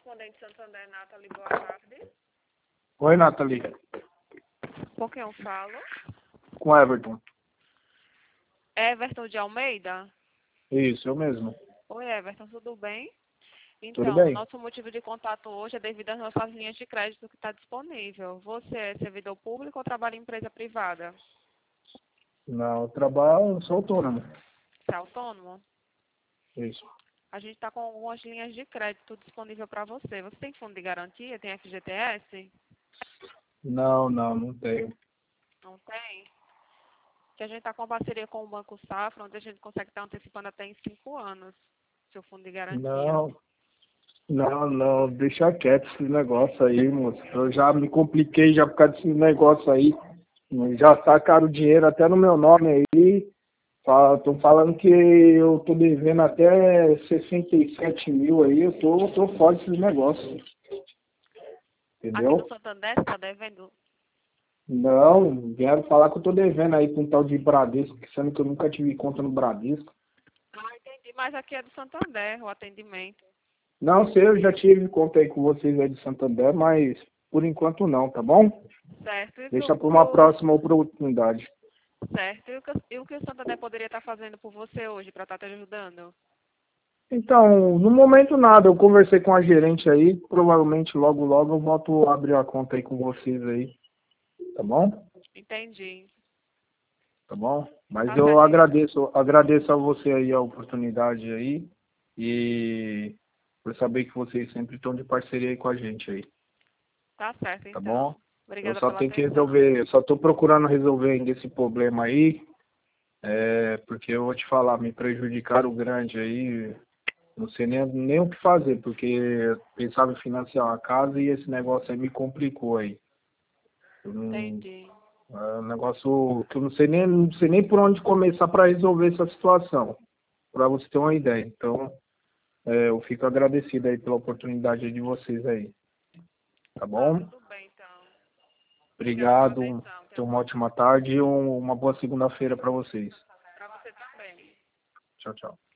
correspondente Santander, Nathalie, boa tarde. Oi, Nathalie. Com quem eu falo? Com Everton. Everton de Almeida? Isso, eu mesmo. Oi, Everton, tudo bem? Tudo Então, o bem? nosso motivo de contato hoje é devido às nossas linhas de crédito que está disponível. Você é servidor público ou trabalha em empresa privada? Não, eu trabalho, sou autônomo. Você é autônomo? Isso. A gente está com algumas linhas de crédito disponível para você. Você tem fundo de garantia? Tem FGTS? Não tenho. Não tem? Que a gente está com uma parceria com o Banco Safra, onde a gente consegue estar antecipando até em 5 anos seu fundo de garantia. Não, deixa quieto esse negócio aí, moço. Eu já me compliquei já por causa desse negócio aí. Já sacaram o dinheiro até no meu nome aí. Estão falando que eu tô devendo até 67 mil aí. Eu tô fora desses negócios. Aqui no Entendeu? Santander, você está devendo? Não, vieram falar que eu tô devendo aí com um tal de Bradesco, sendo que eu nunca tive conta no Bradesco. Ah, entendi. Mas aqui é do Santander, o atendimento. Não sei, eu já tive conta aí com vocês aí de Santander, mas por enquanto não, tá bom? Certo. Deixa para uma próxima oportunidade. Certo. E o que o Santander poderia estar fazendo por você hoje para estar te ajudando? Então, no momento nada, eu conversei com a gerente aí, provavelmente logo eu volto a abrir a conta aí com vocês aí, tá bom? Entendi. Tá bom? Mas Tá eu certo, então. agradeço a você aí a oportunidade aí e por saber que vocês sempre estão de parceria aí com a gente aí, Tá certo, tá bom? então. Eu Obrigada só pela tenho que atenção. resolver, eu só tô procurando resolver ainda esse problema aí, porque eu vou te falar, me prejudicaram grande aí, não sei nem o que fazer, porque eu pensava em financiar uma casa e esse negócio aí me complicou aí. Eu não- Entendi. É um negócio que eu não sei nem por onde começar para resolver essa situação, para você ter uma ideia. Então, eu fico agradecido aí pela oportunidade de vocês aí, tá Tá, bom? tudo bem, então. Obrigada pela Obrigado, atenção. Tenha tenha um uma bom ótima tarde e uma boa segunda-feira para vocês. para você também. Tchau, tchau.